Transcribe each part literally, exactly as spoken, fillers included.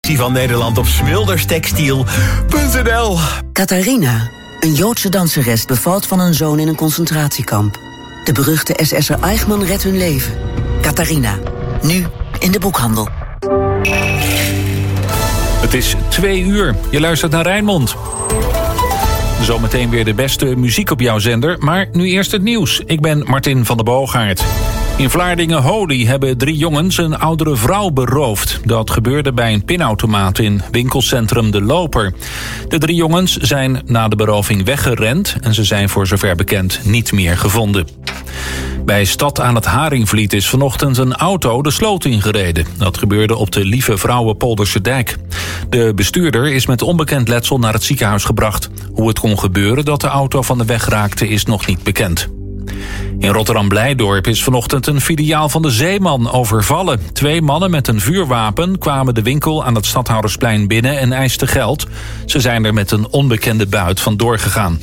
selectie van Nederland op smilderstextiel punt n l. Katharina, een Joodse danseres, bevalt van een zoon in een concentratiekamp. De beruchte S S'er Eichmann redt hun leven. Katharina, nu in de boekhandel. Het is twee uur. Je luistert naar Rijnmond. Zometeen weer de beste muziek op jouw zender, maar nu eerst het nieuws. Ik ben Martin van der Boogaard. In Vlaardingen-Holy hebben drie jongens een oudere vrouw beroofd. Dat gebeurde bij een pinautomaat in winkelcentrum De Loper. De drie jongens zijn na de beroving weggerend en ze zijn voor zover bekend niet meer gevonden. Bij Stad aan het Haringvliet is vanochtend een auto de sloot ingereden. Dat gebeurde op de Lieve Vrouwenpolderse dijk. De bestuurder is met onbekend letsel naar het ziekenhuis gebracht. Hoe het kon gebeuren dat de auto van de weg raakte is nog niet bekend. In Rotterdam-Blijdorp is vanochtend een filiaal van de Zeeman overvallen. Twee mannen met een vuurwapen kwamen de winkel aan het Stadhoudersplein binnen en eisten geld. Ze zijn er met een onbekende buit vandoor gegaan.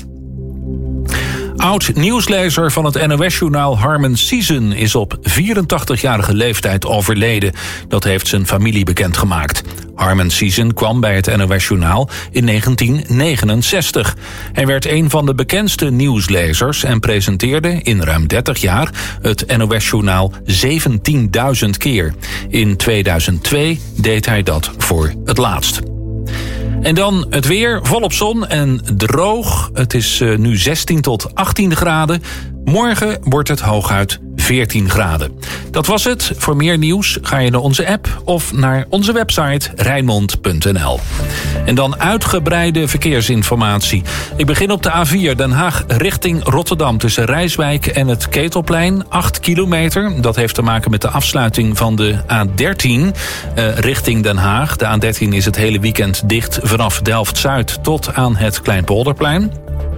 Oud-nieuwslezer van het N O S-journaal Harmen Siezen is op vierentachtigjarige leeftijd overleden. Dat heeft zijn familie bekendgemaakt. Harmen Siezen kwam bij het N O S-journaal in negentien negenenzestig. Hij werd een van de bekendste nieuwslezers en presenteerde in ruim dertig jaar het N O S-journaal zeventienduizend keer. In tweeduizend twee deed hij dat voor het laatst. En dan het weer, volop zon en droog. Het is nu zestien tot achttien graden. Morgen wordt het hooguit veertien graden. Dat was het. Voor meer nieuws ga je naar onze app of naar onze website rijnmond punt n l. En dan uitgebreide verkeersinformatie. Ik begin op de A vier Den Haag richting Rotterdam tussen Rijswijk en het Ketelplein. acht kilometer. Dat heeft te maken met de afsluiting van de A dertien uh, richting Den Haag. De A dertien is het hele weekend dicht vanaf Delft-Zuid tot aan het Kleinpolderplein.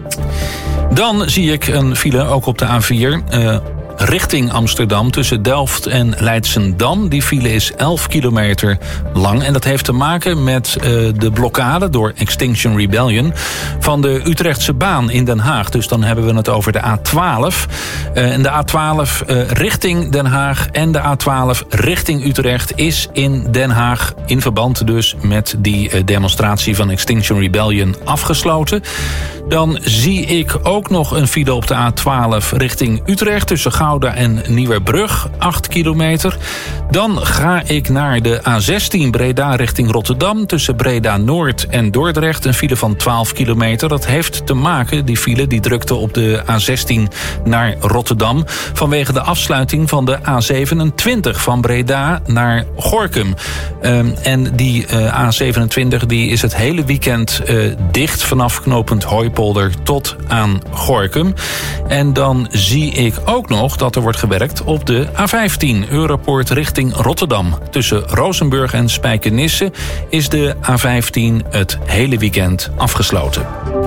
Dan zie ik een file ook op de A vier... Uh, richting Amsterdam tussen Delft en Leidschendam. Die file is elf kilometer lang. En dat heeft te maken met uh, de blokkade door Extinction Rebellion van de Utrechtse baan in Den Haag. Dus dan hebben we het over de A twaalf. Uh, en de A twaalf uh, richting Den Haag en de A twaalf richting Utrecht is in Den Haag in verband dus met die uh, demonstratie van Extinction Rebellion afgesloten. Dan zie ik ook nog een file op de A twaalf richting Utrecht tussen Gouda en Nieuwerbrug, acht kilometer. Dan ga ik naar de A zestien Breda richting Rotterdam tussen Breda Noord en Dordrecht, een file van twaalf kilometer. Dat heeft te maken, die file die drukte op de A zestien naar Rotterdam vanwege de afsluiting van de A zevenentwintig van Breda naar Gorinchem. Um, en die uh, A zevenentwintig die is het hele weekend uh, dicht vanaf knooppunt Hooipolder tot aan Gorinchem. En dan zie ik ook nog dat er wordt gewerkt op de A vijftien Europoort richting Rotterdam. Tussen Rozenburg en Spijkenisse is de A vijftien het hele weekend afgesloten.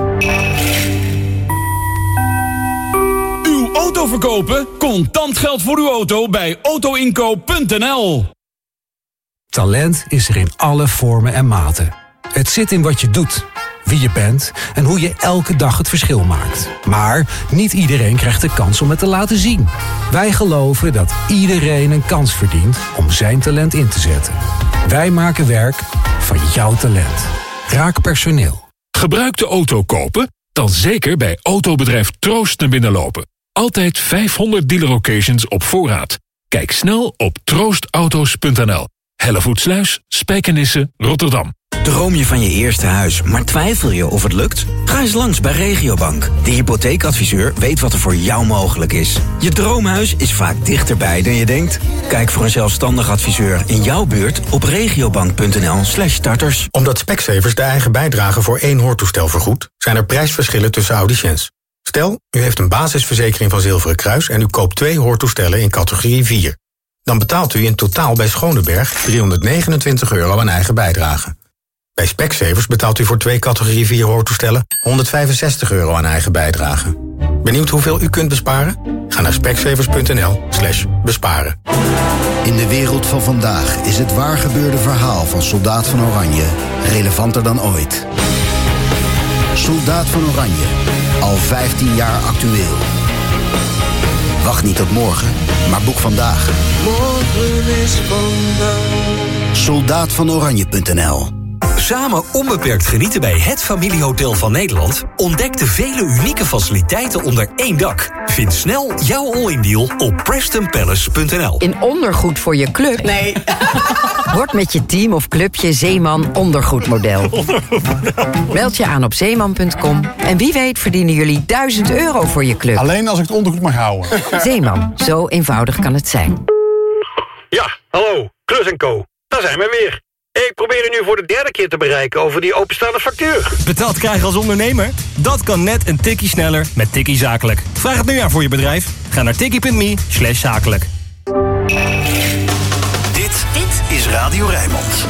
Uw auto verkopen? Contant geld voor uw auto bij auto inkoop punt n l. Talent is er in alle vormen en maten. Het zit in wat je doet, wie je bent en hoe je elke dag het verschil maakt. Maar niet iedereen krijgt de kans om het te laten zien. Wij geloven dat iedereen een kans verdient om zijn talent in te zetten. Wij maken werk van jouw talent. Raak personeel. Gebruikte auto kopen? Dan zeker bij autobedrijf Troost naar binnen lopen. Altijd vijfhonderd dealer locations op voorraad. Kijk snel op troost auto's punt n l. Hellevoetsluis, Spijkenisse, Rotterdam. Droom je van je eerste huis, maar twijfel je of het lukt? Ga eens langs bij Regiobank. De hypotheekadviseur weet wat er voor jou mogelijk is. Je droomhuis is vaak dichterbij dan je denkt. Kijk voor een zelfstandig adviseur in jouw buurt op regiobank punt n l slash starters. Omdat Specsavers de eigen bijdrage voor één hoortoestel vergoedt, zijn er prijsverschillen tussen audiciëns. Stel, u heeft een basisverzekering van Zilveren Kruis en u koopt twee hoortoestellen in categorie vier. Dan betaalt u in totaal bij Schoneberg driehonderdnegenentwintig euro aan eigen bijdrage. Bij Specsavers betaalt u voor twee categorie vier hoortoestellen honderdvijfenzestig euro aan eigen bijdrage. Benieuwd hoeveel u kunt besparen? Ga naar specsavers punt n l slash besparen. In de wereld van vandaag is het waargebeurde verhaal van Soldaat van Oranje relevanter dan ooit. Soldaat van Oranje, al vijftien jaar actueel. Wacht niet tot morgen, maar boek vandaag. Morgen is vandaag. soldaat van oranje punt n l. Samen onbeperkt genieten bij het familiehotel van Nederland? Ontdek de vele unieke faciliteiten onder één dak. Vind snel jouw all-in deal op preston palace punt n l. In ondergoed voor je club? Nee. Word met je team of clubje Zeeman ondergoedmodel. Meld je aan op zeeman punt com en wie weet verdienen jullie duizend euro voor je club. Alleen als ik het ondergoed mag houden. Zeeman, zo eenvoudig kan het zijn. Ja, hallo, Klus en Co. Daar zijn we weer. Ik probeer u nu voor de derde keer te bereiken over die openstaande factuur. Betaald krijgen als ondernemer? Dat kan net een tikkie sneller met Tikkie Zakelijk. Vraag het nu aan voor je bedrijf. Ga naar tikkie punt me slash zakelijk. Dit, dit is Radio Rijnmond.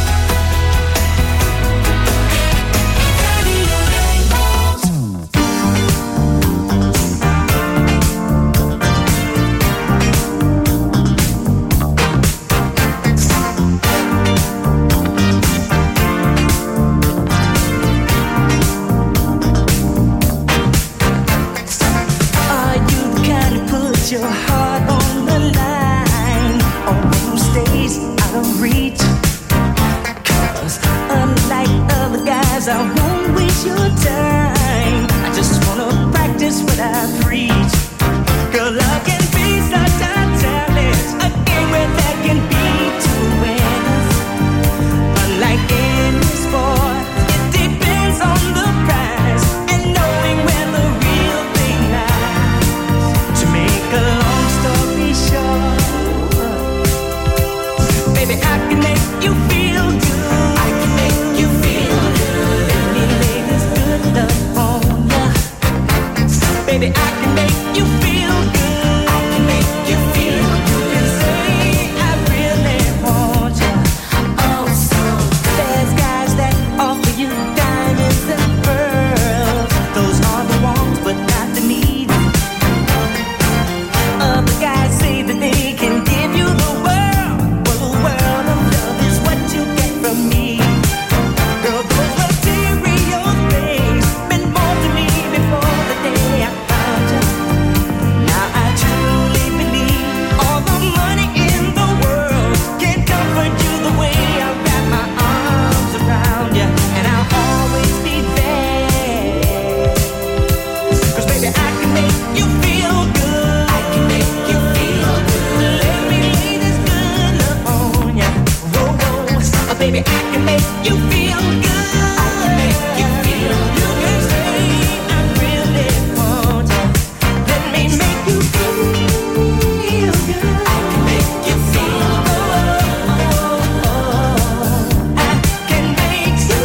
Your heart on the line, on who stays out of reach. 'Cause unlike other guys, I won't waste your time. I just wanna practice what I preach. 'Cause love can be such a challenge, a game where there can be two winners. Unlike any sport, it depends on the prize and knowing where the real thing lies. To make a long story short, baby, I can make you feel good. I can make you feel good. Let me lay this good love on ya. Baby, I can make you feel good. I can make you feel good. And say I really want ya. Oh, so there's guys that offer you diamonds and pearls. Those are the ones, but not the needs. Other guys say that they can give you the world. Well, the world of love is what you get from me. Girl, those material things meant more to me before the day I found you. Now I truly believe all the money in the world can't comfort you the way I wrap my arms around you. And I'll always be there. 'Cause baby, I can make you feel good. I can make you feel good. Let me lay this good love on ya. Whoa, whoa. Oh, baby, I can make you feel good. I can make you feel good. You can say I really want ya. Let me make you feel good. I can make you feel good. I can make you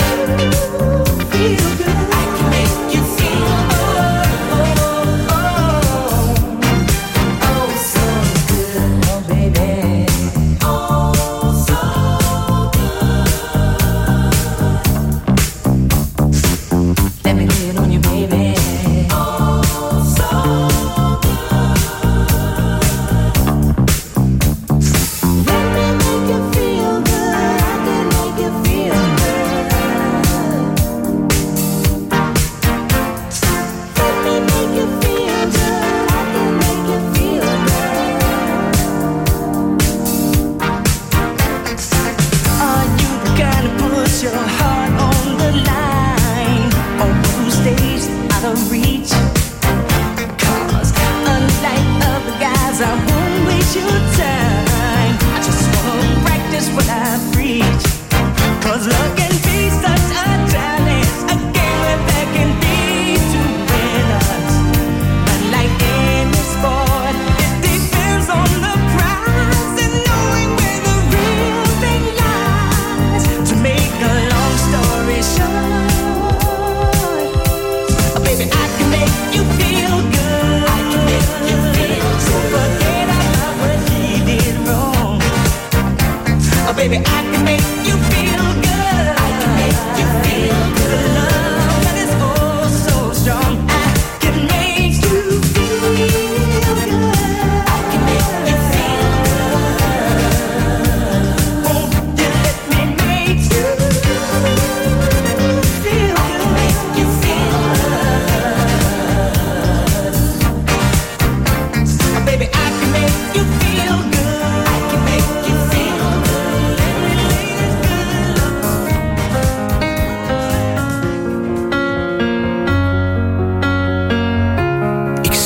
feel good. I can make you feel oh, oh, so good, oh baby, oh so good.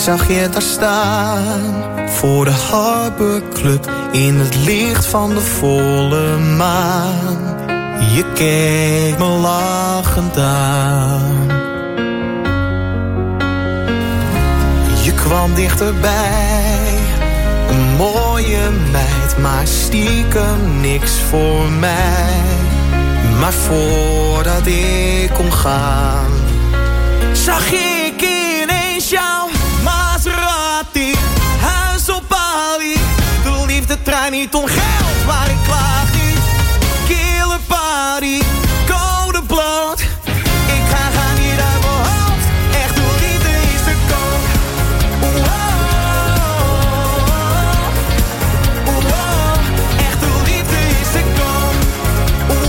zag je daar staan, voor de Harbor Club, in het licht van de volle maan. Je keek me lachend aan. Je kwam dichterbij, een mooie meid, maar stiekem niks voor mij. Maar voordat ik kon gaan, zag ik ineens jouw Maserati, huis op Bali. De liefdetrein niet om geld, maar ik klaag niet. Kille party, code bloot. Ik ga gaan niet uit mijn hoofd. Echt, de liefde is de koop. Wow. Wow. Echt, de liefde is de koop. Wow.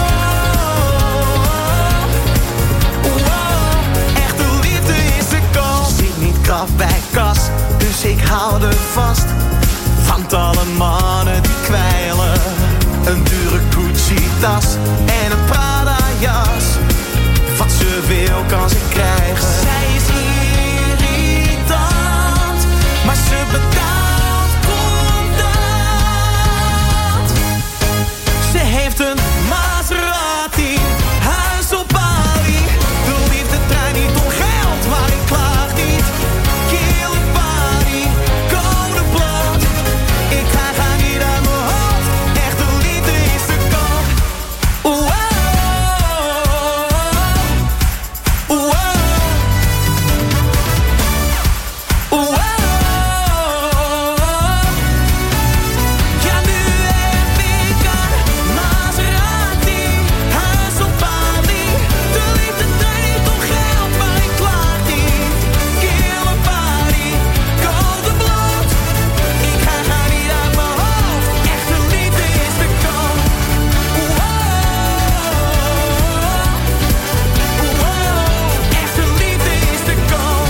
Wow. Echt, de liefde is de koop. Zit niet kaf bij kas, dus ik hou er vast. Want alle mannen die kwijlen, een dure Gucci-tas en een Prada-jas. Wat ze wil kan ze krijgen. Zij is irritant, maar ze betaalt contant. Ze heeft een Maserati, huis op Bali. De liefdetrein niet om geld, maar ik klaag niet. Kille party, code bloot. Ik ga gaan niet uit mijn hoofd. Echt, de liefde is te koop. Wow. Wow. Wow. Ja, nu heb ik een Maserati, huis op Bali. De liefdetrein niet om geld, maar ik klaag niet. Kille party, code bloot. Ik ga gaan niet uit mijn hoofd. Echt, de liefde is te koop. Wow. Wow. Echt, de liefde is te koop.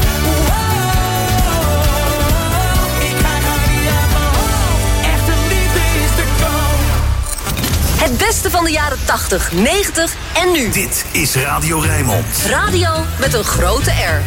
Wow. Ik ga gaan niet uit mijn hoofd. Echt, de liefde is te koop. Het beste van de jaren tachtig, negentig en nu. Dit is Radio Rijnmond. Radio met een grote R.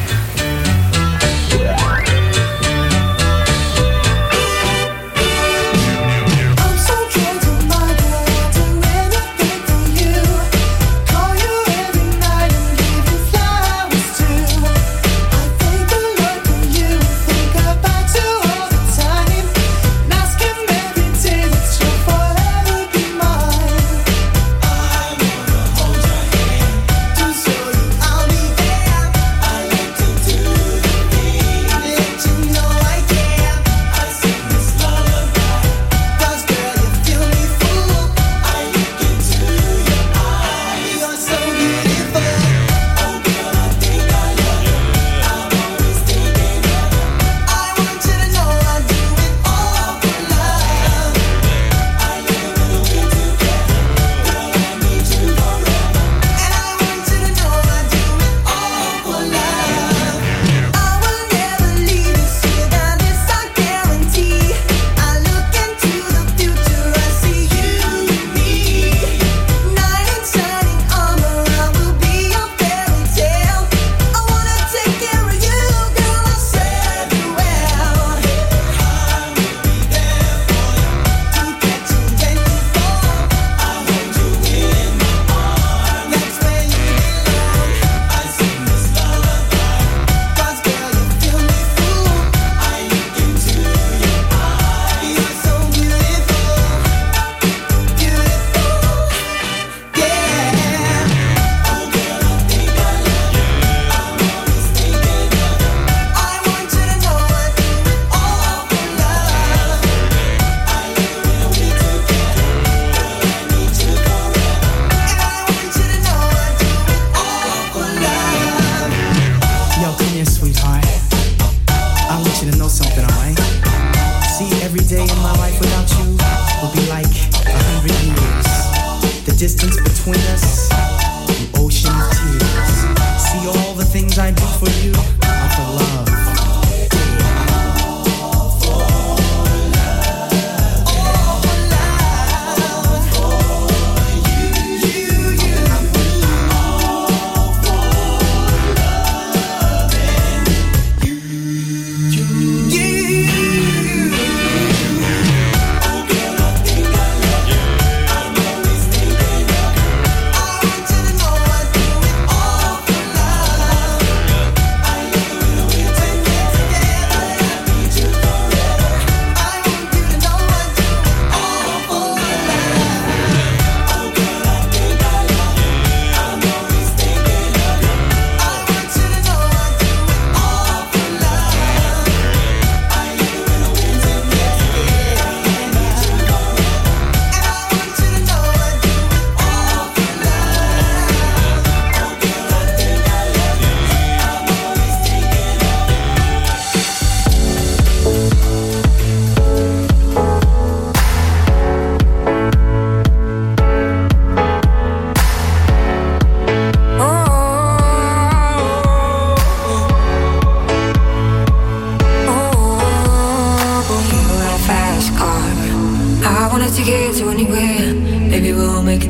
distance between us, an ocean of tears. See all the things I do for you, out of love.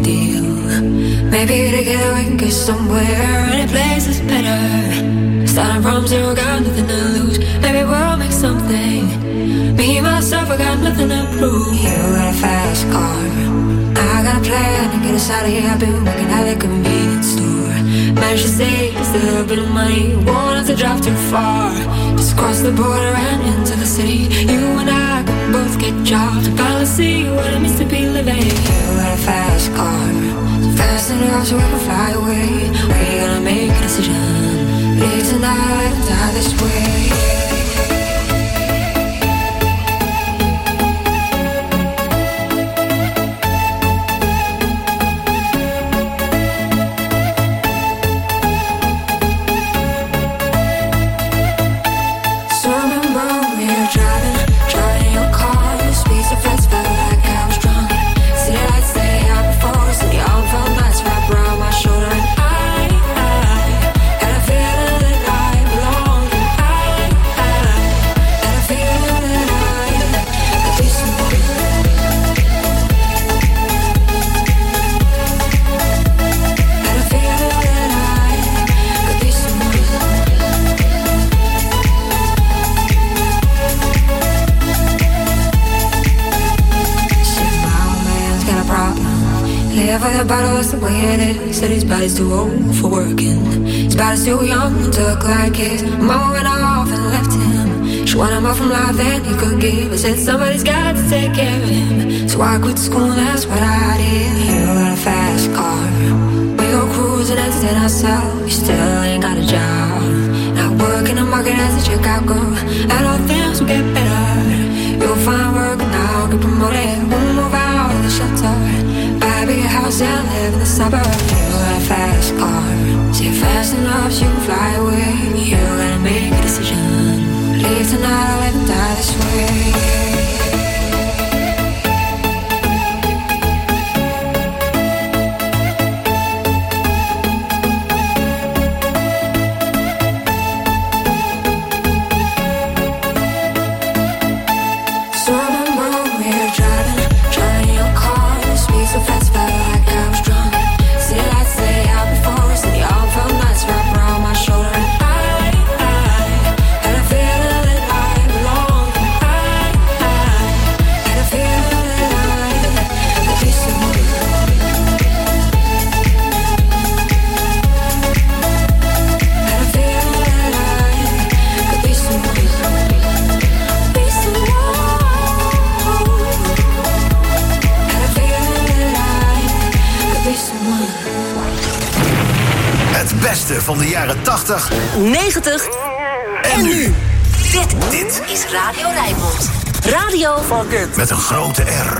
big deal. Maybe together we can get somewhere. Any place is better. Starting from zero, got nothing to lose. Maybe we'll make something. Me, myself, I got nothing to prove. You got a fast car, I got a plan to get us out of here. I've been working at the convenience store. Managed to save just a little bit of money. Won't have to drive too far. Just cross the border and into the city. You and I can both get jobs and finally see what it means to be living. You got a fast car, so fast enough so we can fly away. We're gonna make a decision. Leave tonight and die this way. The bottle is the way it is. Said his body's too old for working. His body's too young to look like his. Mama went off and left him. She wanted more from life than he could give. I said somebody's got to take care of him. So I quit school and that's what I did. You got a fast car. We go cruising, entertain ourselves. You still ain't got a job. Not working the market as a checkout girl. And all things will get better. You'll find work and I'll get promoted. We'll move out of the shelter. Buy a bigger house and live in the suburbs. You got a fast car. Say fast enough so you can fly away. You gotta make a decision. Leave tonight or live and die this way. Van de jaren tachtig, negentig en nu. Dit, dit is Radio Rijnmond. Radio Fuck it. Met een grote R.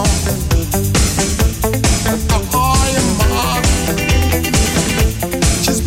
She's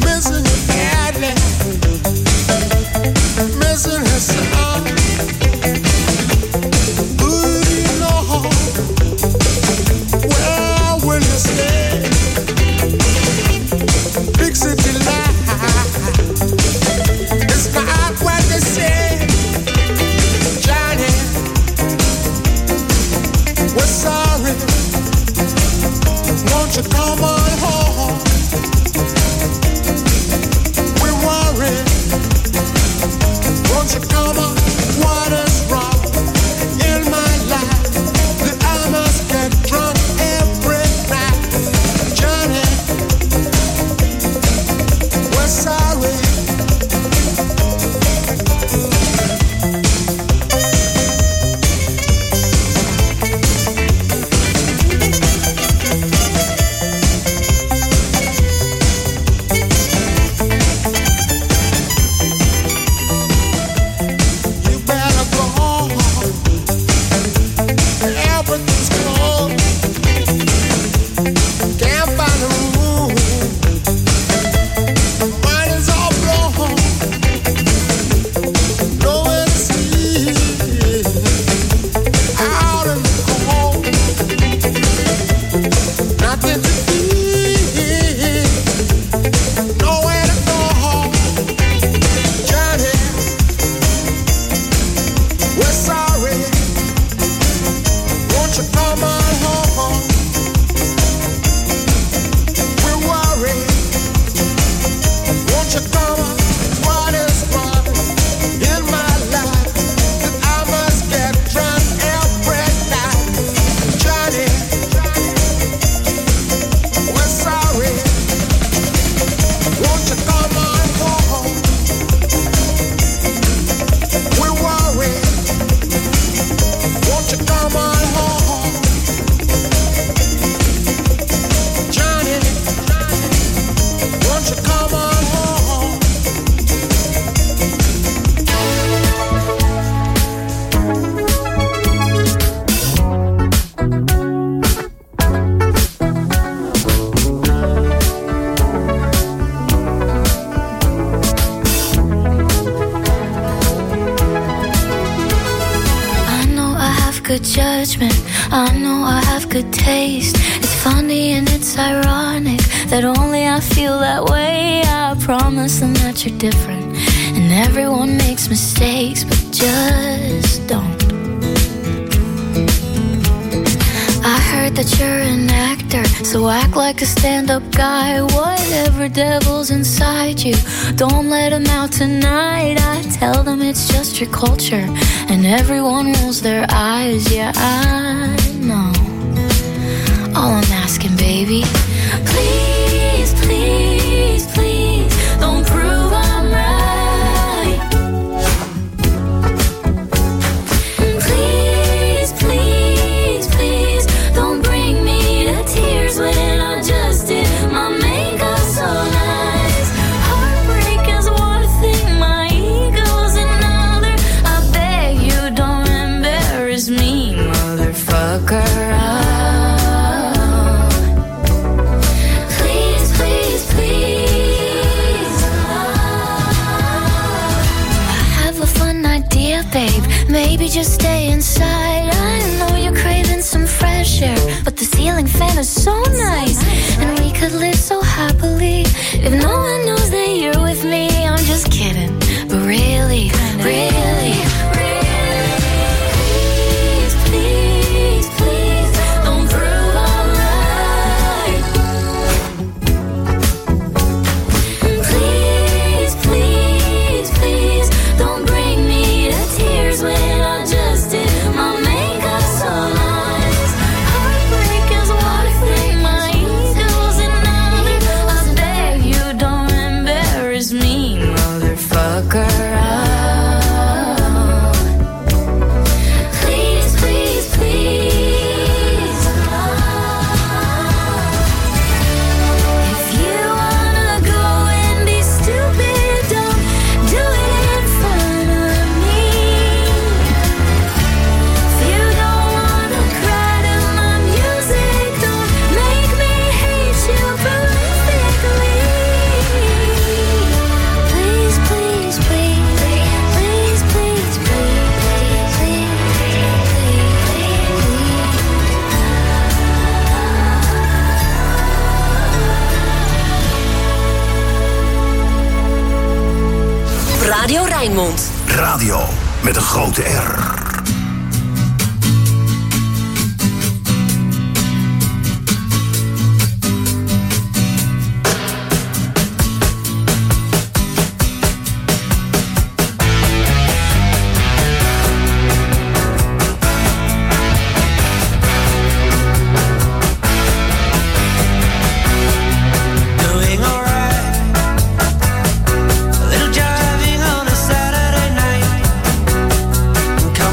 judgment. I know I have good taste. It's funny and it's ironic that only I feel that way. I promise them that you're different, and everyone makes mistakes, but just don't. I heard that you're an actor, so act like a stand-up guy. Whatever devil's inside you, don't let him out tonight. I tell them it's just your culture, and everyone rolls their eyes. Yeah, I know. All I'm asking, baby, please, please, please, don't prove I'm right. Please, please, please, don't bring me to tears when I just did my makeup so nice. Heartbreak is one thing, my ego's another. I beg you don't embarrass me, motherfucker. Please, please, please. I have a fun idea, babe. Maybe just stay inside. I know you're craving some fresh air, but the ceiling fan is so nice, and we could live so happily if no one knows that you're with me. I'm just kidding, but really, really, really, please, please, please, don't prove I'm right. Please, please, please, don't bring me to tears when I just did my makeup so nice. Heartbreak is one thing, my ego's another. I beg you don't embarrass me, motherfucker. Please, please, please. If you wanna go and be stupid, don't do it in front of me. If you don't wanna cry to my music, don't make me hate you perfectly. Please, please, please, please, please, please, please, Radio Rijnmond. Radio met een grote R. Doing alright. A little driving on a Saturday night. Come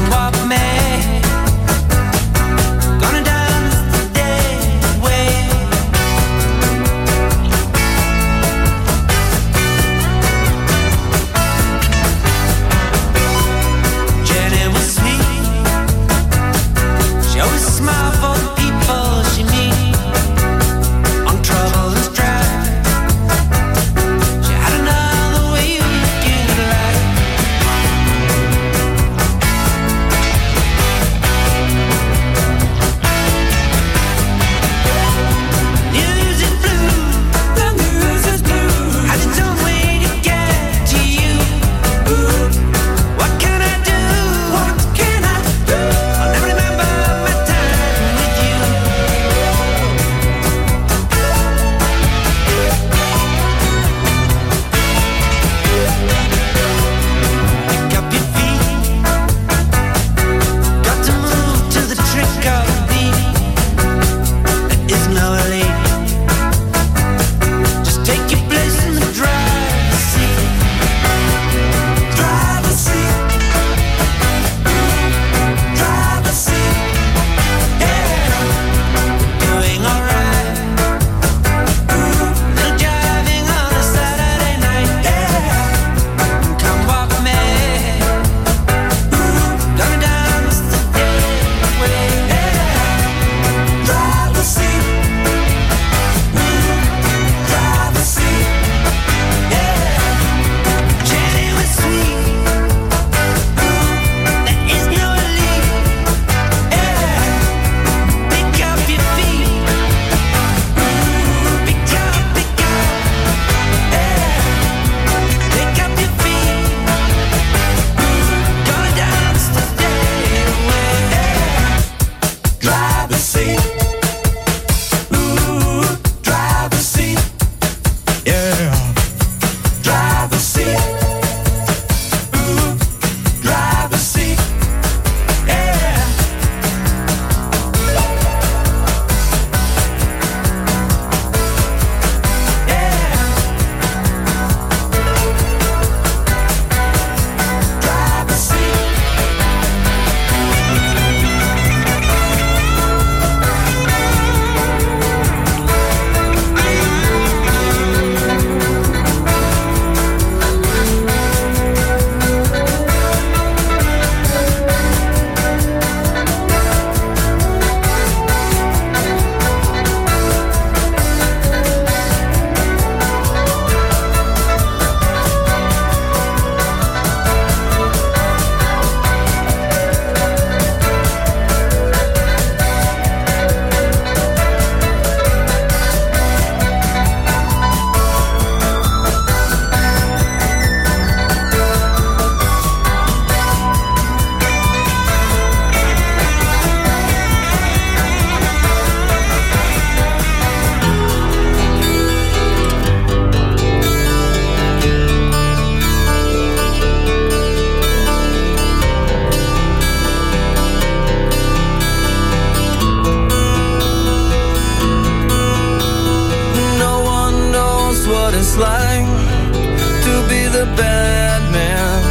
like to be the bad man,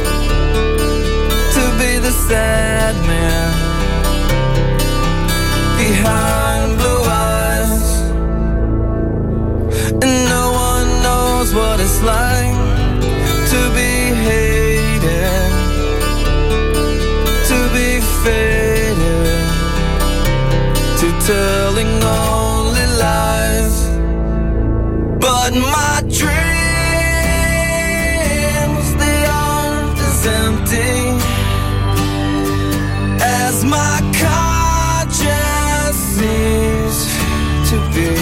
to be the sad man behind blue eyes. And no one knows what it's like to be hated, to be faded, to telling only lies. But my dreams, they aren't as empty as my conscience seems to be.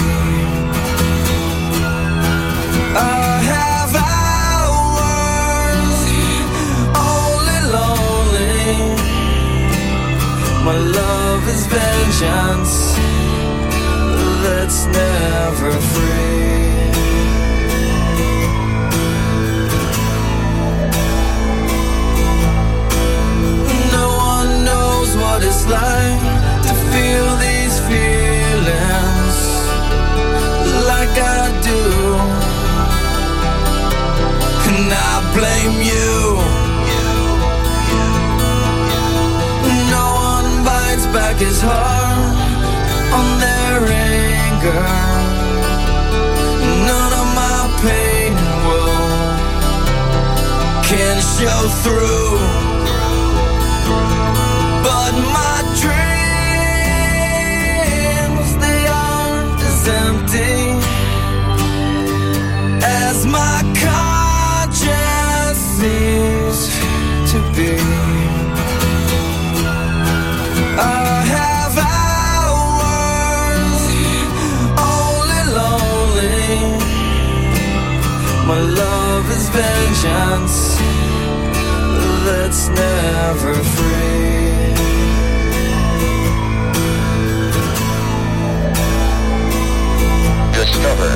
I have hours only lonely. My love is vengeance that's never free. No one knows what it's like to feel these feelings like I do. And I blame you. No one bites back his heart on their anger. None of my pain will can show through. But my dreams, they aren't as empty as my conscience seems to be. I have hours only lonely. My love is vengeance that's never free. Discover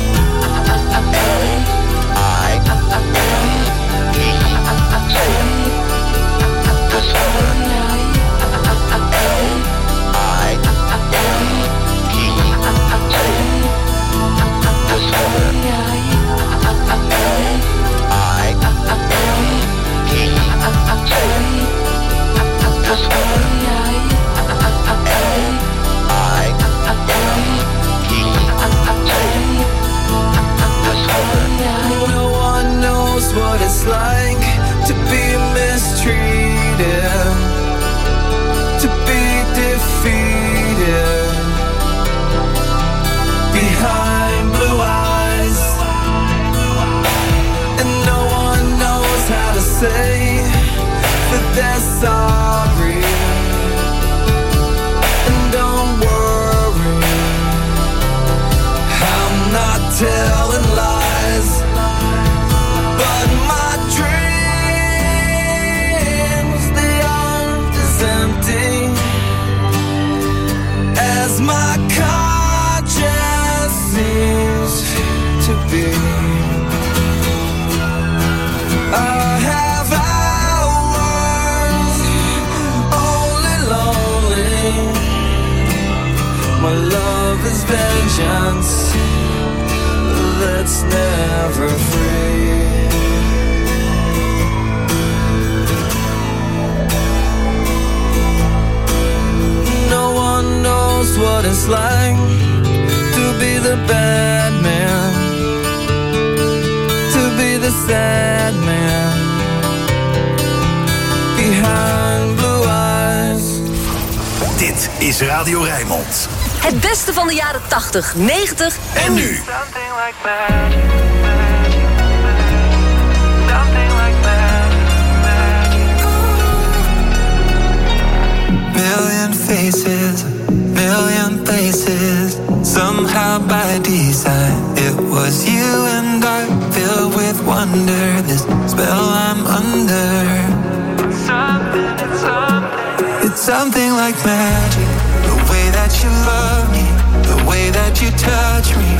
No one knows what it's like to be mistreated, to be defeated behind blue eyes. And no one knows how to say that they're sorry. And don't worry, I'm not telling lies. But my dreams, they aren't as empty as my conscience seems to be. I have hours only lonely. My love is vengeance that's never free. No one knows what it's like to be the bad man, to be the sad man behind blue eyes. Dit is Radio Rijnmond. Het beste van de jaren tachtig, negentig en nu. Million faces, million places. Somehow by design, it was you and I, filled with wonder. This spell I'm under. Something, it's something. It's something like magic. The way that you love me, the way that you touch me.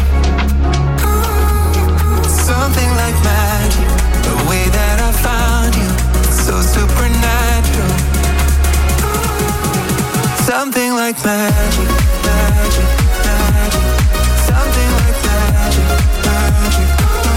Something like magic. The way that I found you, so supernatural. Something like magic, magic, magic. Something like magic, magic, magic.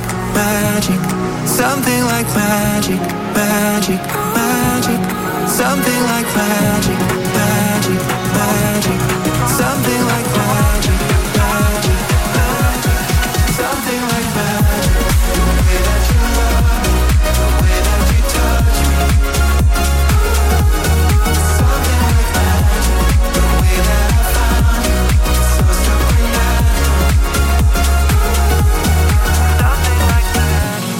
magic. Something like magic, magic, magic. Something like magic, magic, magic. Something like magic, magic, magic. Something like magic. The way that you love me, the way that you touch me. Something like magic. The way that I found you, it's so supernatural. Something like magic.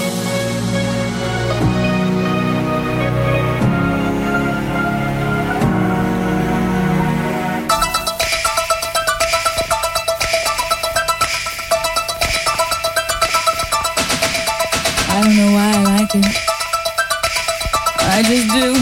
I don't know why I like it. I just do.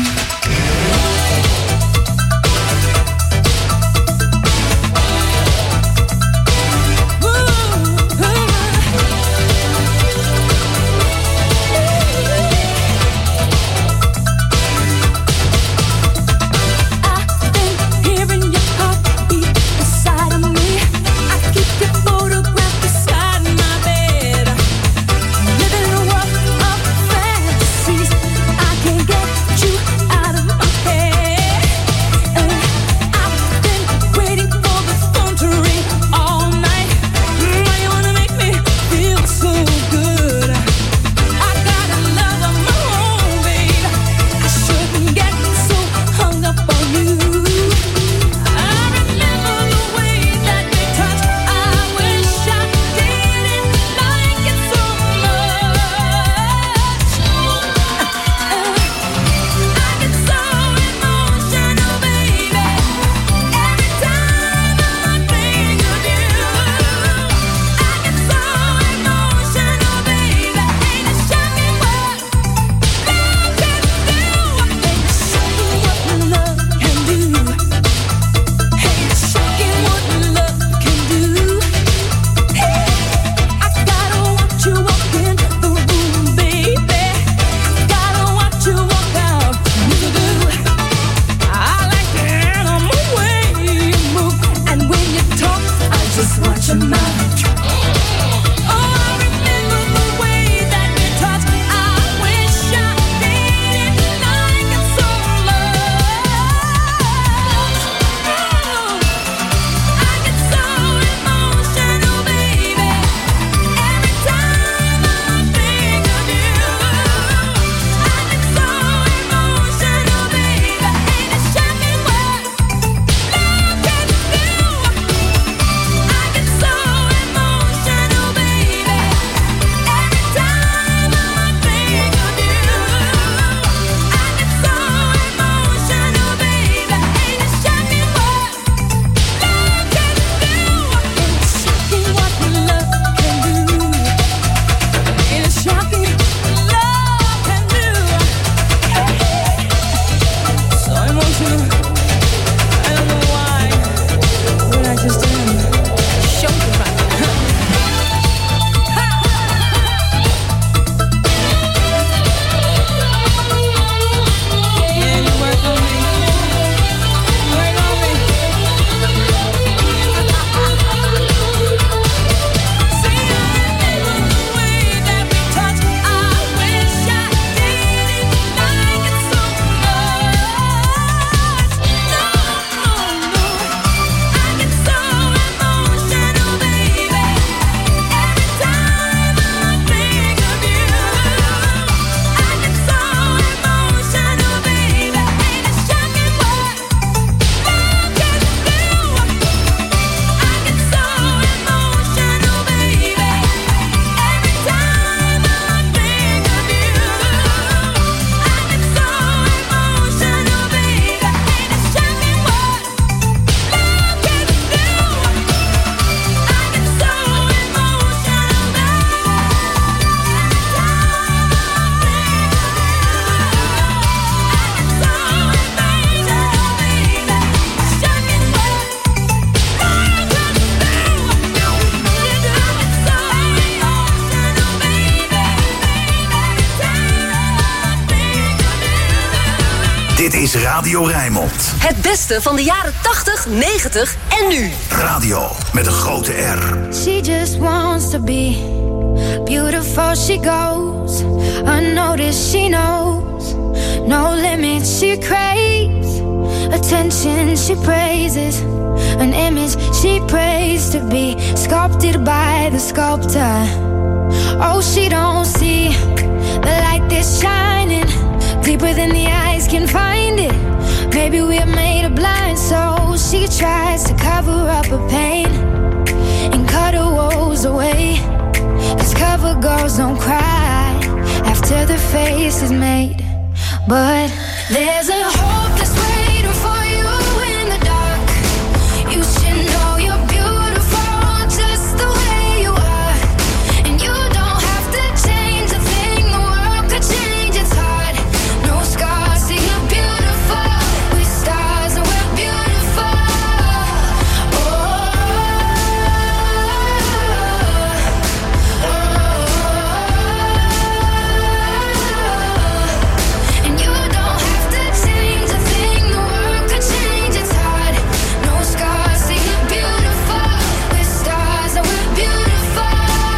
Dit is Radio Rijnmond. Het beste van de jaren tachtig, negentig en nu. Radio met een grote R. She just wants to be Beautiful she goes, unnoticed she knows. No limits she craves, attention she praises. An image she prays to be sculpted by the sculptor. Oh, she don't see the light that's shining deeper than the eyes can find it. Maybe we're made of blind, so she tries to cover up her pain and cut her woes away. 'Cause cover girls don't cry after the face is made. But there's a hope that's waiting for you in the dark. You should know you're beautiful just the way you are. And you don't have to change a thing, the world could change its heart. No scars, see you're beautiful. With stars and we're beautiful. And you don't have to change a thing, the world could change its heart. No scars, see you're beautiful. With stars and we're beautiful.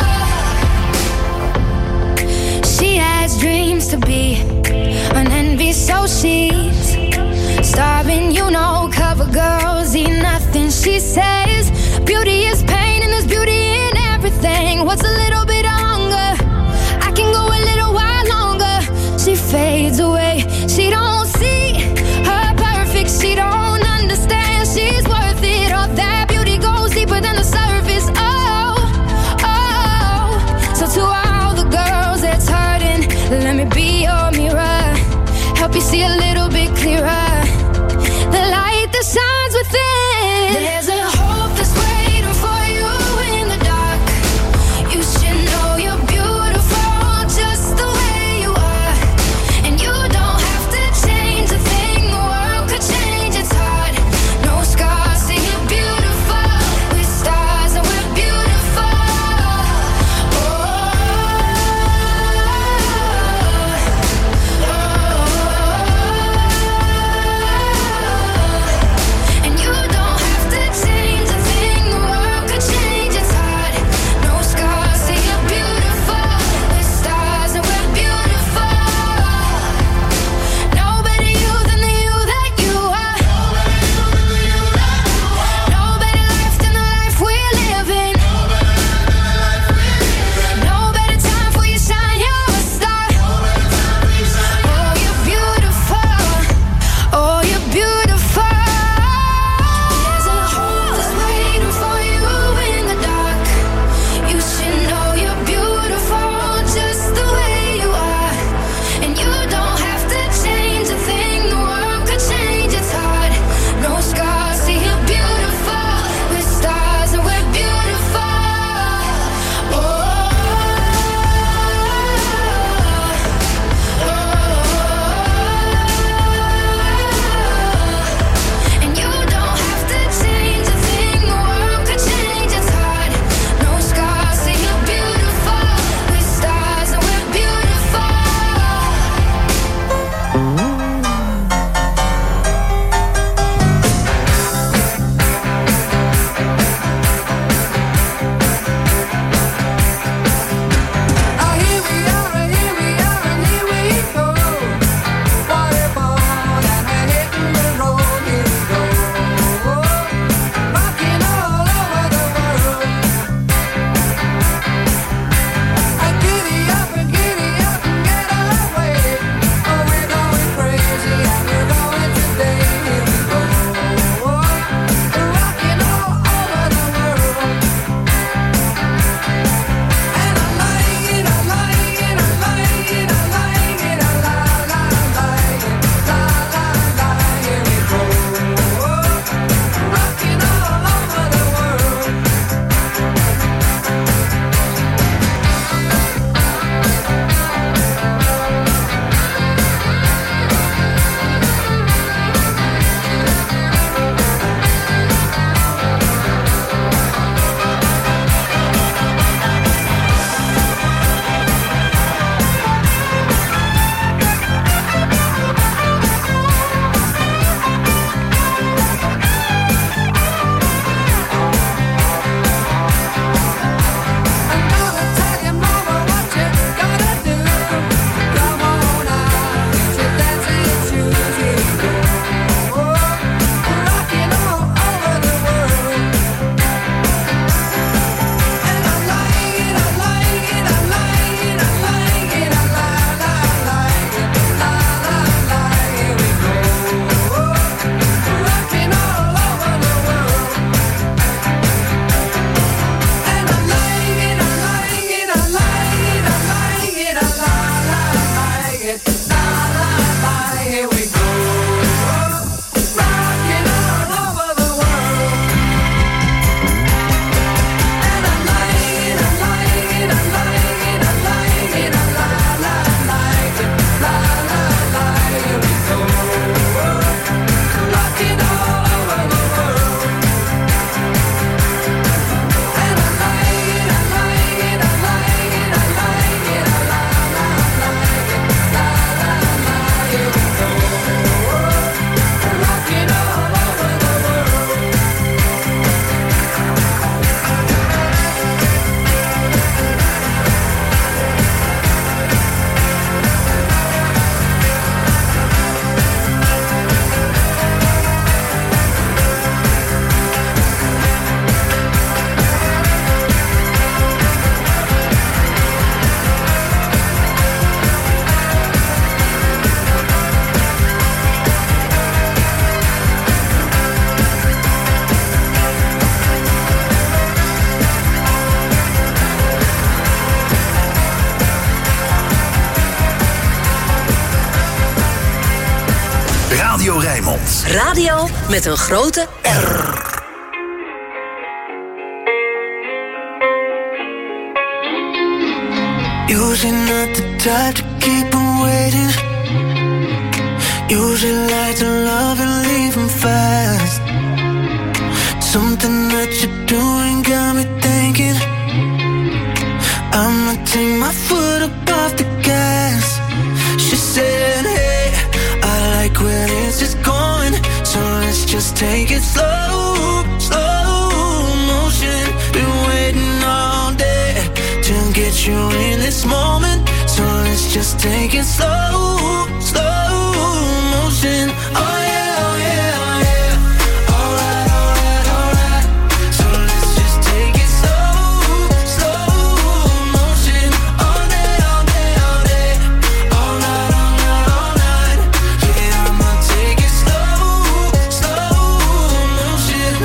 She has dreams to be an envy, so she's starving, you know. Cover girls eat nothing, she says. Beauty is pain and there's beauty in everything. What's a little bit of hunger? I can go a little while longer. She fades away, she don't see her perfect, she don't understand she's worth it. All that beauty goes deeper than the surface. Oh, oh. So to all the girls that's hurting, let me be your mirror, help you see a little bit clearer. The light that shines within. There's a hope that's waiting for you in the dark. You should know you're beautiful just the way you are. And you don't have to change a thing, the world could change its heart. No scars, see you're beautiful. With stars and we're beautiful. Oh, oh, oh. Radio Rijnmond. Radio met een grote R. Usually not the type to keep on waiting. Usually like to love and leave them fast. Something that you're doing got me thinking I'ma take my foot up off the gas. She said, hey, I like where this is going, so let's just take it slow, slow motion. Been waiting all day to get you in this moment, so let's just take it slow, slow motion. Oh yeah, oh yeah, oh yeah. Alright, alright, alright. So let's just take it slow, slow motion. All day, all day, all day. All night, all night, all night. Yeah, I'ma take it slow, slow motion.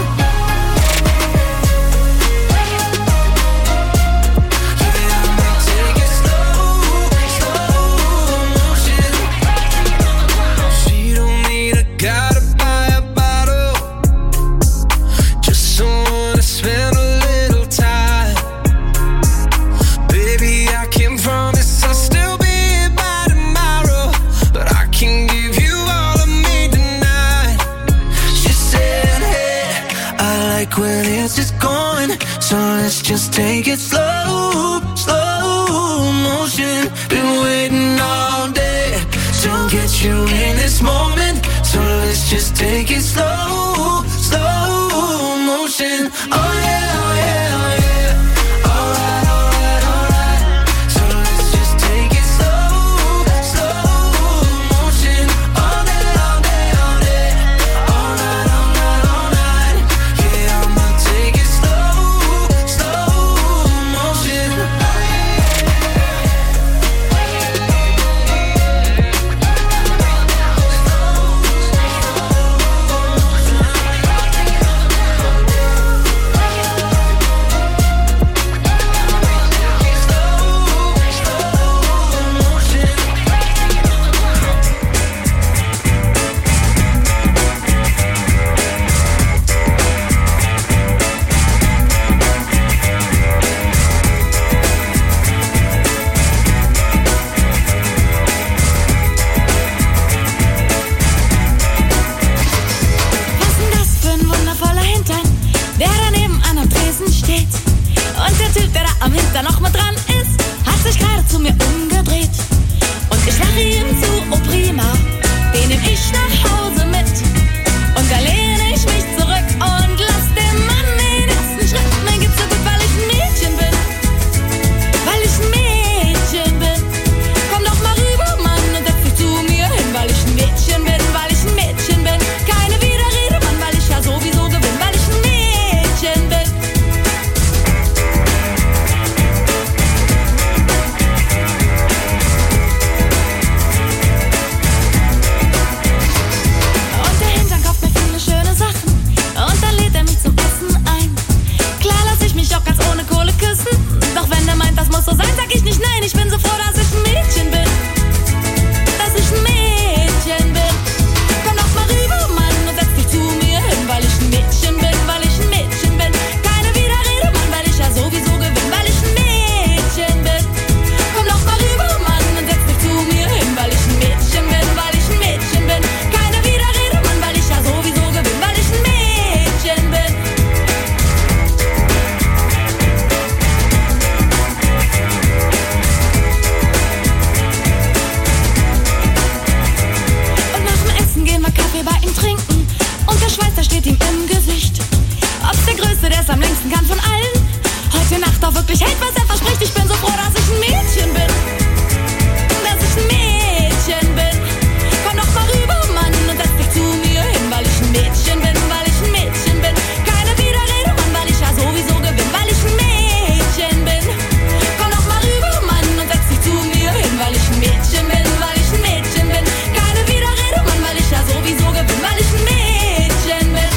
She don't need a guy to buy a bottle, just someone to spend a little time. Baby, I can promise I'll still be here by tomorrow, but I can give you all of me tonight. She said, hey, I like where this is going, so let's just take it slow, slow motion. Been waiting all day to get you in this moment, so let's just take it slow, slow motion. Oh yeah, oh yeah, oh yeah. Alright, alright, alright. So let's just take it slow, slow motion. All day, all day, all day. All night, all night, all night. Yeah, I'ma take it slow, slow motion. Was denn das für ein wundervoller Hintern, der daneben an am Tresen steht? Und der Typ, der da am Hintern noch mit dran ist, hat sich gerade zu mir umgedreht. Und ich lache ihm zu, oh prima, den nehm ich nach Hause mit. Und da lehne ich mich zurück und lass dem Mann den nächsten Schritt. Mir geht's so gut, weil ich ein Mädchen bin, weil ich ein Mädchen bin. Komm doch mal rüber, Mann, und setz dich zu mir hin, weil ich ein Mädchen bin, weil ich ein Mädchen bin. Keine Widerrede, Mann, weil ich ja sowieso gewinn, weil ich ein Mädchen bin. Und der Hintern kauft mir viele schöne Sachen, und dann lädt er mich zum Essen ein. Klar lass ich mich auch ganz ohne Kohle küssen, doch wenn er meint, das muss so sein, sag ich nicht nein. Ich bin so froh, dass ich ein Mädchen bin, dass ich ein Mädchen bin. Komm doch mal rüber, Mann, und setz dich zu mir hin, weil ich ein Mädchen bin, weil ich ein Mädchen bin. Keine Widerrede, Mann, weil ich ja sowieso gewinn, weil ich ein Mädchen bin. Komm doch mal rüber, Mann, und setz dich zu mir hin, weil ich ein Mädchen bin, weil ich ein Mädchen bin. Keine Widerrede, Mann, weil ich ja sowieso gewinn, weil ich ein Mädchen bin. Und nach dem Essen gehen wir Kaffee bei ihm trinken, und der Schweiß, der steht ihm im Gesicht. Ob's der Größte, der es am längsten kann von allen, heute Nacht auch wirklich hält, was er verspricht. Ich bin so froh, dass ich ein Mädchen bin, dass ich ein Mädchen bin. Komm doch mal rüber, Mann, und setz dich zu mir hin, weil ich ein Mädchen bin, weil ich ein Mädchen bin. Keine Widerrede, Mann, weil ich ja sowieso gewinn, weil ich ein Mädchen bin. Komm doch mal rüber, Mann, und setz dich zu mir hin, weil ich ein Mädchen bin, weil ich ein Mädchen bin. Keine Widerrede, Mann, weil ich ja sowieso gewinn, weil ich ein Mädchen bin.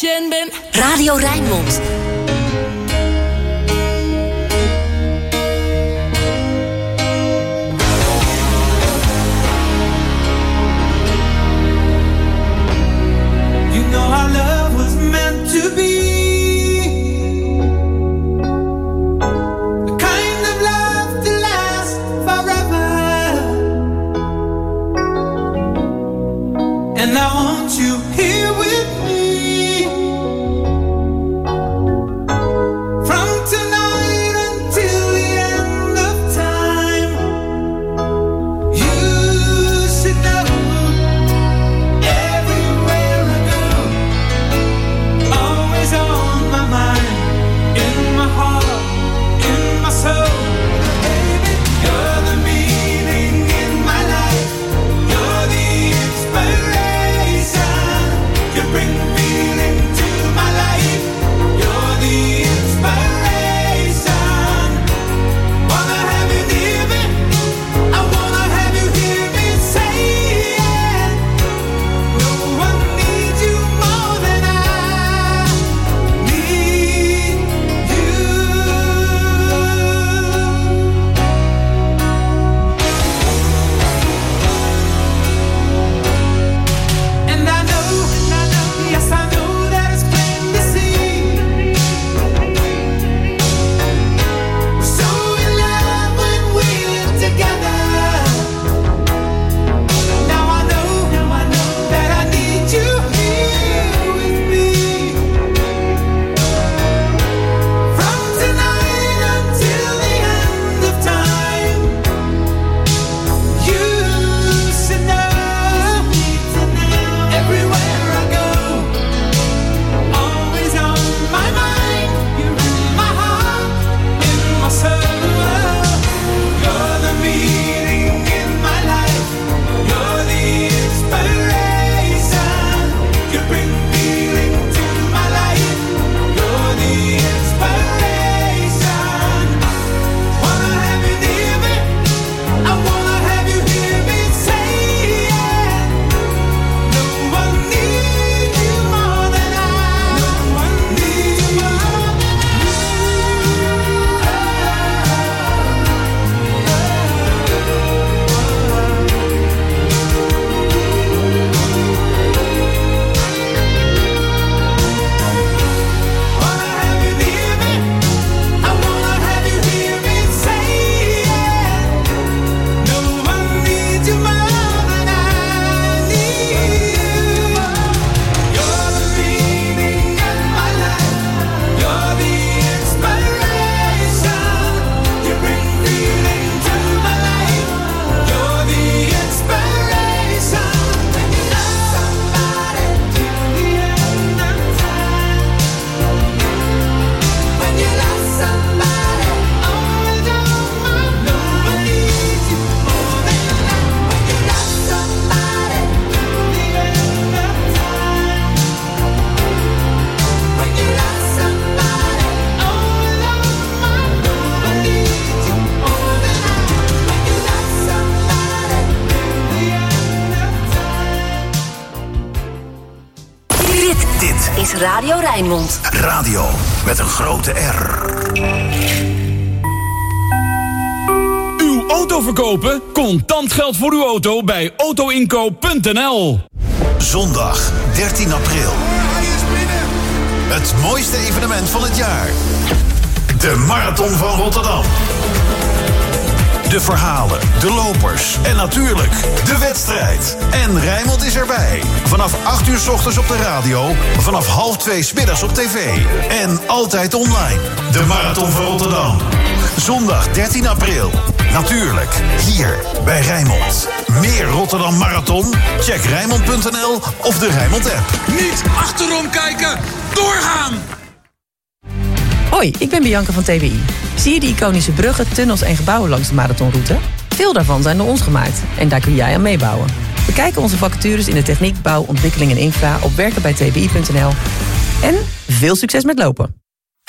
meisje ben. Radio Rijnmond. You know our love was meant to be. And I want you here with me from tonight until the end of time. You should know everywhere I go, always on my mind, in my heart, in my soul. Baby, you're the meaning in my life. You're the inspiration. You bring feeling to my life. You're the inspiration. Wanna have you near me. I wanna have you hear me say it. No one needs you more than I need you. And I know, yes, I know that it's plain to see. We're so in love when we're together. Now I know, now I know that I need you here with me. From tonight until the end of time. You should know, everywhere I go, always on my mind. You're in my heart, in my soul. You're the meaning in my life. You're the inspiration. You bring feeling to my life. You're the inspiration. Wanna have you near me. I wanna have you hear me say it. No one needs you more than I. No one needs you more than Wanna have you near me. I wanna have you hear me say it. No one needs you more than I need you. You're the meaning in my life. You're the inspiration. You bring feeling to my life. You're the inspiration. When you love somebody till the end of time. When you love somebody, always on my mind. No one needs you more than I. When you love somebody till the end of time. When you love somebody, always on my mind. No one needs you more than I. When you love somebody till the end of time. Dit, Dit is Radio Rijnmond. radio met een grote R. Uw auto verkopen? Contant geld voor uw auto bij auto inco punt n l. Zondag dertien april. Het mooiste evenement van het jaar. De Marathon van Rotterdam. De verhalen, de lopers en natuurlijk de wedstrijd. En Rijnmond is erbij. Vanaf acht uur 's ochtends op de radio, vanaf half twee 's middags op tv. En altijd online. De Marathon van Rotterdam. Zondag dertien april. Natuurlijk, hier bij Rijnmond. Meer Rotterdam Marathon? Check Rijnmond punt n l of de Rijnmond app. Niet achterom kijken, doorgaan! Hoi, ik ben Bianca van T W I. Zie je die iconische bruggen, tunnels en gebouwen langs de marathonroute? Veel daarvan zijn door ons gemaakt en daar kun jij aan meebouwen. Bekijk onze vacatures in de techniek, bouw, ontwikkeling en infra op werken bij t w i punt n l. En veel succes met lopen!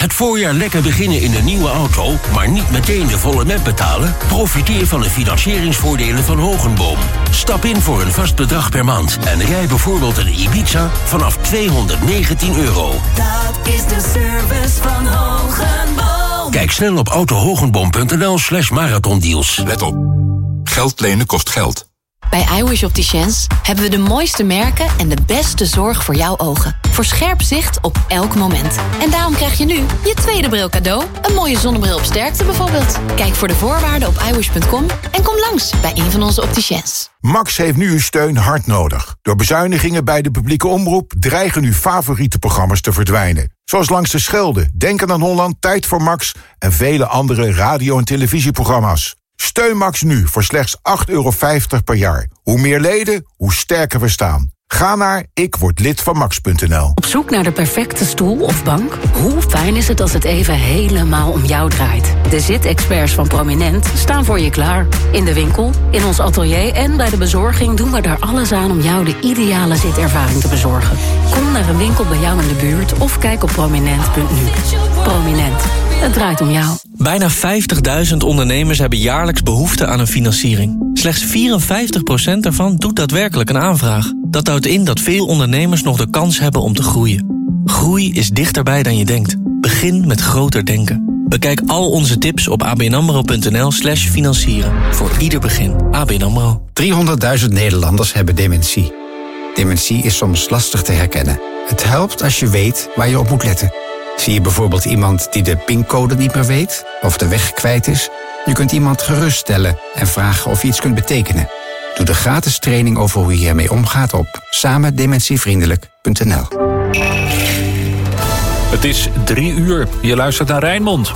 Het voorjaar lekker beginnen in een nieuwe auto, maar niet meteen de volle net betalen? Profiteer van de financieringsvoordelen van Hogenboom. Stap in voor een vast bedrag per maand en rij bijvoorbeeld een Ibiza vanaf tweehonderdnegentien euro. Dat is de service van Hogenboom. Kijk snel op autohogenboom.nl slash marathondeals. Let op. Geld lenen kost geld. Bij iWish Opticians hebben we de mooiste merken en de beste zorg voor jouw ogen. Voor scherp zicht op elk moment. En daarom krijg je nu je tweede bril cadeau. Een mooie zonnebril op sterkte bijvoorbeeld. Kijk voor de voorwaarden op iWish punt com en kom langs bij een van onze opticiens. Max heeft nu uw steun hard nodig. Door bezuinigingen bij de publieke omroep dreigen uw favoriete programma's te verdwijnen. Zoals Langs de Schelde, Denken aan Holland, Tijd voor Max en vele andere radio- en televisieprogramma's. Steun Max nu voor slechts acht euro vijftig per jaar. Hoe meer leden, hoe sterker we staan. Ga naar ik word lid van max punt n l. Op zoek naar de perfecte stoel of bank? Hoe fijn is het als het even helemaal om jou draait? De zitexperts van Prominent staan voor je klaar. In de winkel, in ons atelier en bij de bezorging doen we er alles aan om jou de ideale zitervaring te bezorgen. Kom naar een winkel bij jou in de buurt of kijk op prominent punt n u. Prominent, het draait om jou. Bijna vijftigduizend ondernemers hebben jaarlijks behoefte aan een financiering. Slechts vierenvijftig procent daarvan doet daadwerkelijk een aanvraag. Dat houdt in dat veel ondernemers nog de kans hebben om te groeien. Groei is dichterbij dan je denkt. Begin met groter denken. Bekijk al onze tips op abnamro.nl slash financieren. Voor ieder begin. A B N AMRO. driehonderdduizend Nederlanders hebben dementie. Dementie is soms lastig te herkennen. Het helpt als je weet waar je op moet letten. Zie je bijvoorbeeld iemand die de pincode niet meer weet of de weg kwijt is? Je kunt iemand geruststellen en vragen of je iets kunt betekenen. Doe de gratis training over hoe je hiermee omgaat op samen dementievriendelijk punt n l. Het is drie uur. Je luistert naar Rijnmond.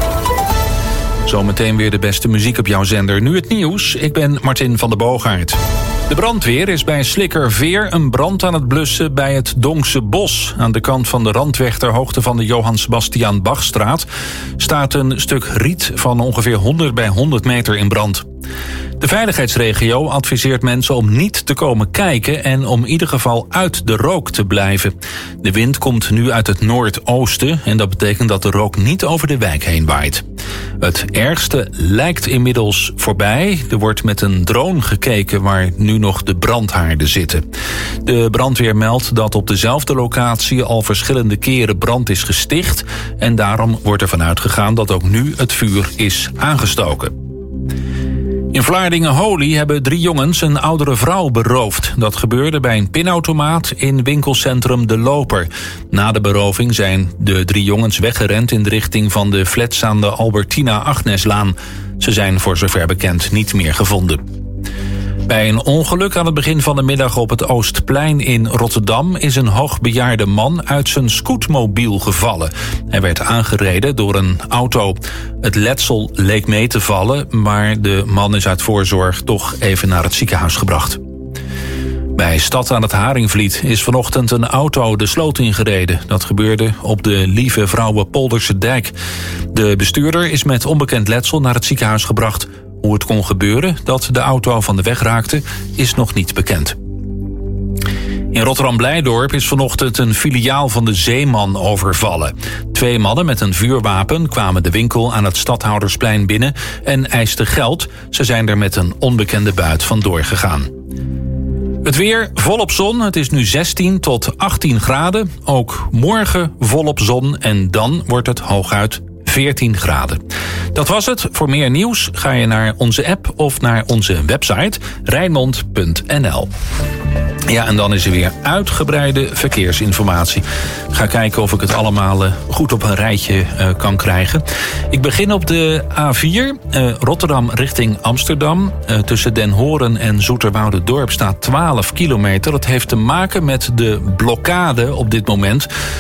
Zometeen weer de beste muziek op jouw zender. Nu het nieuws. Ik ben Martin van der Boogaard. De brandweer is bij Slikkerveer een brand aan het blussen bij het Donkse Bos. Aan de kant van de Randweg ter hoogte van de Johann Sebastian Bachstraat staat een stuk riet van ongeveer honderd bij honderd meter in brand. De veiligheidsregio adviseert mensen om niet te komen kijken en om in ieder geval uit de rook te blijven. De wind komt nu uit het noordoosten en dat betekent dat de rook niet over de wijk heen waait. Het ergste lijkt inmiddels voorbij. Er wordt met een drone gekeken waar nu nog de brandhaarden zitten. De brandweer meldt dat op dezelfde locatie al verschillende keren brand is gesticht en daarom wordt ervan uitgegaan dat ook nu het vuur is aangestoken. In Vlaardingen-Holy hebben drie jongens een oudere vrouw beroofd. Dat gebeurde bij een pinautomaat in winkelcentrum De Loper. Na de beroving zijn de drie jongens weggerend in de richting van de flats aan de Albertina-Agneslaan. Ze zijn voor zover bekend niet meer gevonden. Bij een ongeluk aan het begin van de middag op het Oostplein in Rotterdam is een hoogbejaarde man uit zijn scootmobiel gevallen. Hij werd aangereden door een auto. Het letsel leek mee te vallen, maar de man is uit voorzorg toch even naar het ziekenhuis gebracht. Bij Stad aan het Haringvliet is vanochtend een auto de sloot ingereden. Dat gebeurde op de Lieve Vrouwenpolderse dijk. De bestuurder is met onbekend letsel naar het ziekenhuis gebracht. Hoe het kon gebeuren dat de auto van de weg raakte, is nog niet bekend. In Rotterdam-Blijdorp is vanochtend een filiaal van de Zeeman overvallen. Twee mannen met een vuurwapen kwamen de winkel aan het Stadhoudersplein binnen en eisten geld. Ze zijn er met een onbekende buit vandoor gegaan. Het weer volop zon. Het is nu zestien tot achttien graden. Ook morgen volop zon en dan wordt het hooguit veertien graden. Dat was het. Voor meer nieuws ga je naar onze app of naar onze website rijnmond punt n l. Ja, en dan is er weer uitgebreide verkeersinformatie. Ik ga kijken of ik het allemaal uh, goed op een rijtje uh, kan krijgen. Ik begin op de A vier, uh, Rotterdam richting Amsterdam. Uh, tussen Den Horen en Zoeterwouderdorp staat twaalf kilometer. Dat heeft te maken met de blokkade op dit moment